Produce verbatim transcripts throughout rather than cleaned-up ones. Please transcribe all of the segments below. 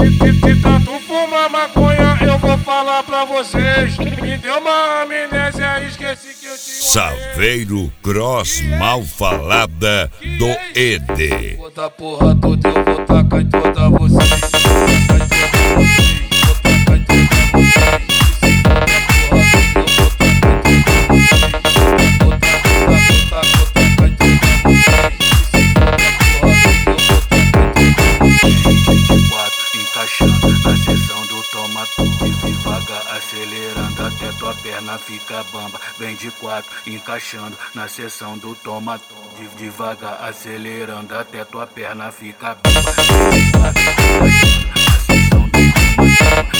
De tanto fumar maconha, eu vou falar pra vocês. Me deu uma amnésia, esqueci que eu tinha. Saveiro Cross Malfalada do E D. Bota a porra toda, eu vou tacar em toda vocês. Encaixando na seção do toma tudo, devagar acelerando até tua perna fica bamba. Vem de quatro, encaixando na seção do toma tudo, devagar acelerando até tua perna fica bamba. Vem de quatro, encaixando na seção do toma tudo, devagar acelerando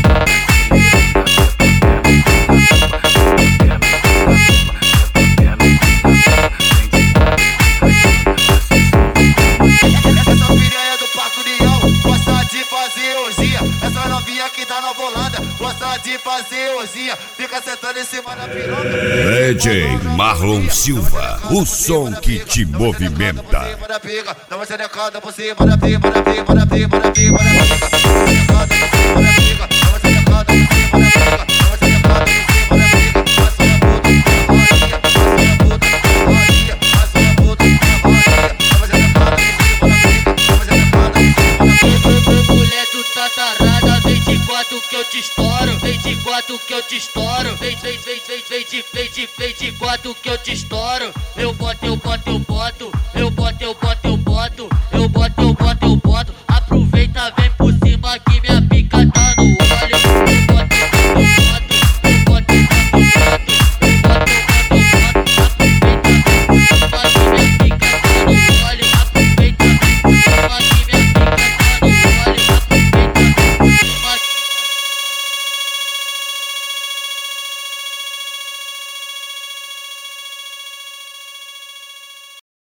essa novinha que tá na volanda gosta de fazer ozinha, fica sentando em cima da piroca. D J Marlon Silva, o som que te movimenta. Dá uma xerecada por cima da pica, da pica, da pica, da pica, da pica, da pica, dá uma xerecada por cima da pica, dá uma xerecada por cima da pica, passa uma puta, passa uma puta, passa uma puta, dá uma xerecada por cima da pica, dá uma xerecada por cima da pica. Mulher, tu tá tarada, vem de quatro que eu te estouro, vem de quatro que eu te estouro, vem, vem, vem, vem, vem de, vem de, vem de quatro que eu te estouro. Eu boto, eu boto, eu boto, eu boto, eu boto, eu boto.